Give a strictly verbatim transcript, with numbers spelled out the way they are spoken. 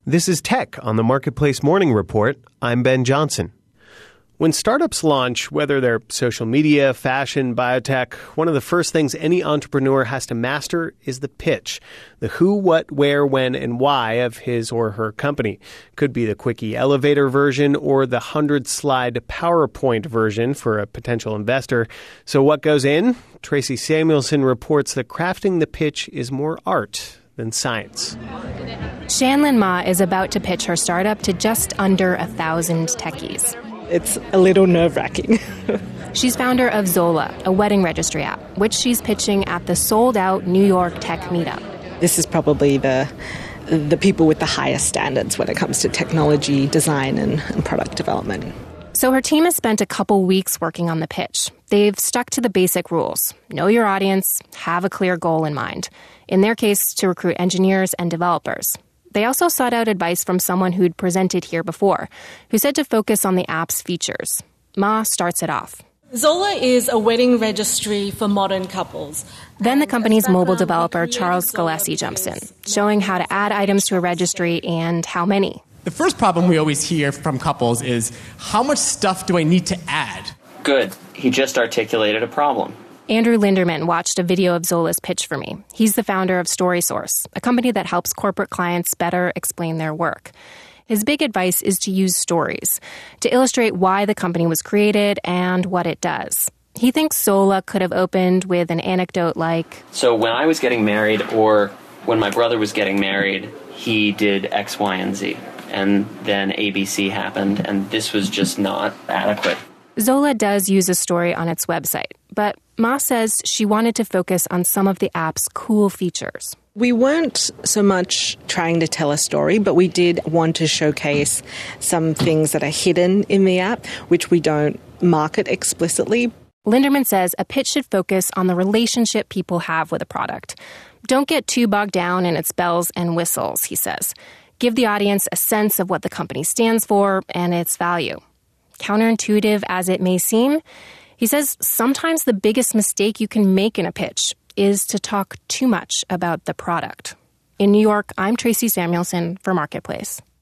This is Tech on the Marketplace Morning Report. I'm Ben Johnson. When startups launch, whether they're social media, fashion, biotech, one of the first things any entrepreneur has to master is the pitch. The who, what, where, when, and why of his or her company. Could be the quickie elevator version or the hundred-slide PowerPoint version for a potential investor. So what goes in? Tracy Samuelson reports that crafting the pitch is more art than science. Shanlin Ma is about to pitch her startup to just under a thousand techies. It's a little nerve-wracking. She's founder of Zola, a wedding registry app, which she's pitching at the sold-out New York Tech Meetup. This is probably the the people with the highest standards when it comes to technology, design, and, and product development. So her team has spent a couple weeks working on the pitch. They've stuck to the basic rules. Know your audience, have a clear goal in mind. In their case, to recruit engineers and developers. They also sought out advice from someone who'd presented here before, who said to focus on the app's features. Ma starts it off. Zola is a wedding registry for modern couples. Then the company's mobile developer, Charles Scalesi, jumps in, showing how to add items to a registry and how many. The first problem we always hear from couples is, how much stuff do I need to add? Good. He just articulated a problem. Andrew Linderman watched a video of Zola's pitch for me. He's the founder of StorySource, a company that helps corporate clients better explain their work. His big advice is to use stories to illustrate why the company was created and what it does. He thinks Zola could have opened with an anecdote like, So when I was getting married, or when my brother was getting married, he did X, Y, and Z. And then A B C happened, and this was just not adequate. Zola does use a story on its website, but Ma says she wanted to focus on some of the app's cool features. We weren't so much trying to tell a story, but we did want to showcase some things that are hidden in the app, which we don't market explicitly. Linderman says a pitch should focus on the relationship people have with a product. Don't get too bogged down in its bells and whistles, he says. Give the audience a sense of what the company stands for and its value. Counterintuitive as it may seem, he says sometimes the biggest mistake you can make in a pitch is to talk too much about the product. In New York, I'm Tracy Samuelson for Marketplace.